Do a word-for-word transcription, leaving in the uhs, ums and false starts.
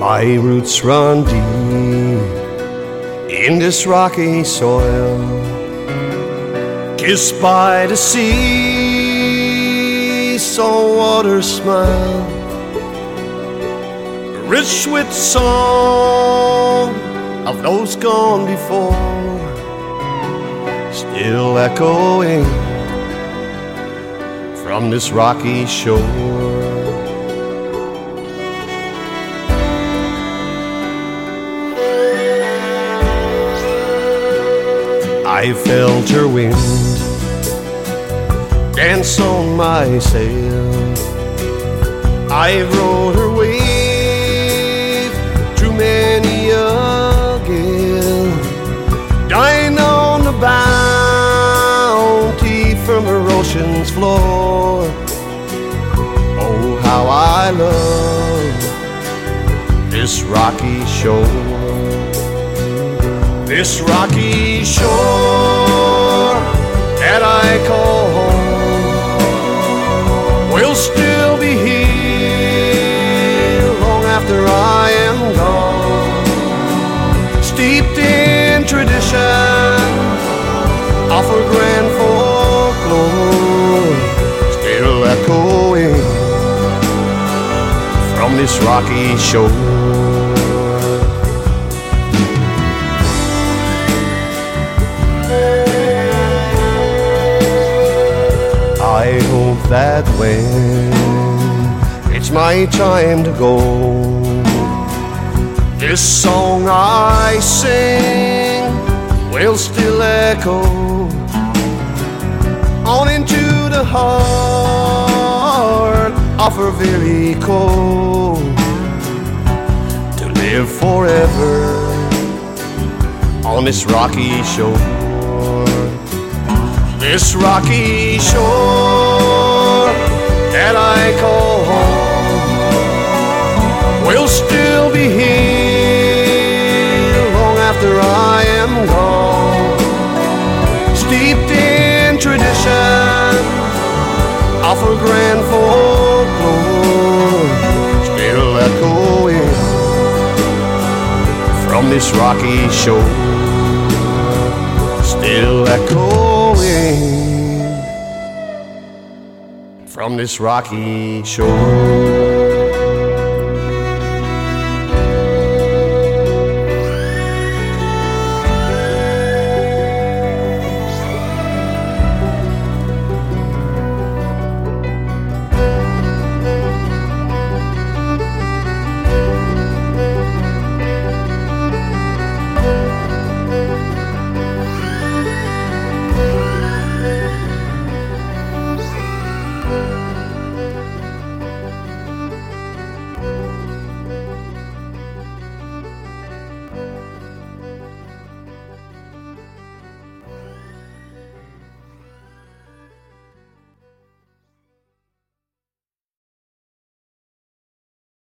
My roots run deep in this rocky soil, kissed by the sea, salt water smile, rich with song of those gone before, still echoing from this rocky shore. I felt her wind dance on my sail. I rode her wave through many a gale, dined on the bounty from her ocean's floor. Oh, how I love this rocky shore. This rocky shore that I call home will still be here long after I am gone, steeped in tradition of her grand folklore, still echoing from this rocky shore. I hope that when it's my time to go, this song I sing will still echo on into the heart of her very core, to live forever on this rocky shore. This rocky shore that I call home will still be here long after I am gone, steeped in tradition of her grand folklore, still echoing from this rocky shore, still echoing from this rocky shore.